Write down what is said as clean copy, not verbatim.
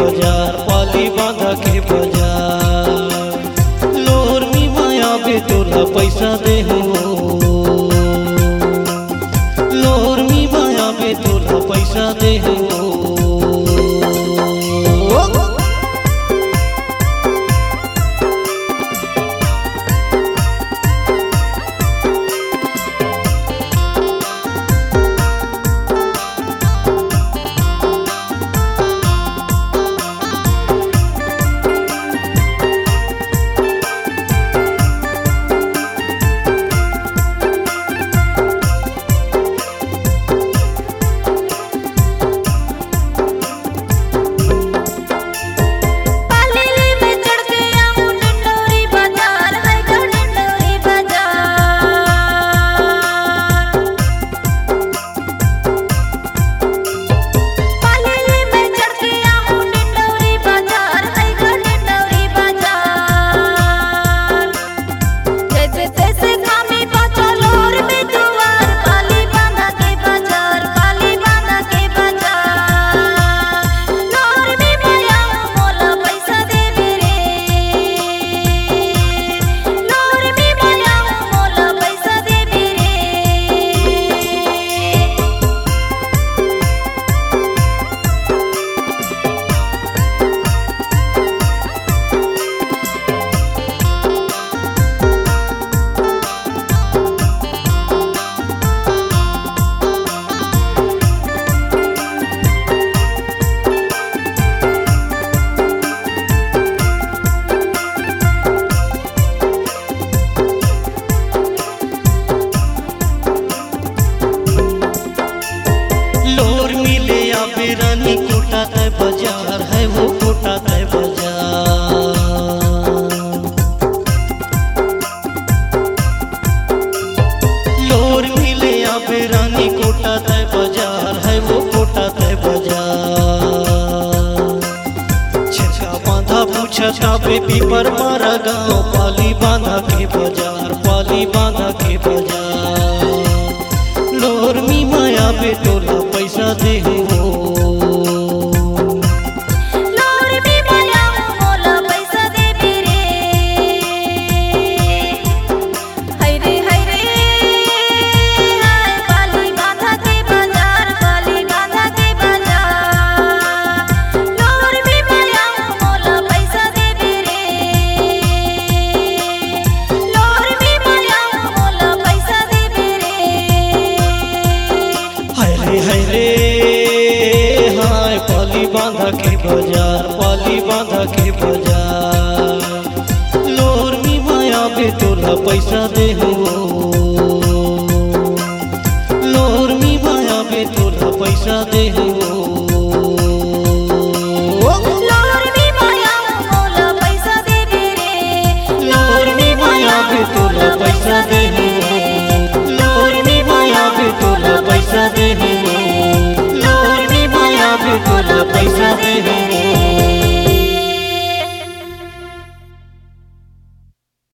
बाजार पाली बांधा के बाजार लोर मी माया बे तोला पैसा दे हो लोर मी माया बे तोला पैसा दे हो रानी कोटा तय बाजार है वो कोटा तय बाजार लोर मिले आबे रानी कोटा तय बाजार है वो कोटा तय बाजार छका बांधा पूछा बे पीपर मारा गाँव पाली बांधा के बाजार पाली बांधा के बाजार लोर मी माया बे तोला पैसा दे हो पाली बांधा के बाजार पाली बांधा के बाजार लोर मी माया बे तोला पैसा दे हो लोर मी माया बे तोला पैसा दे हो।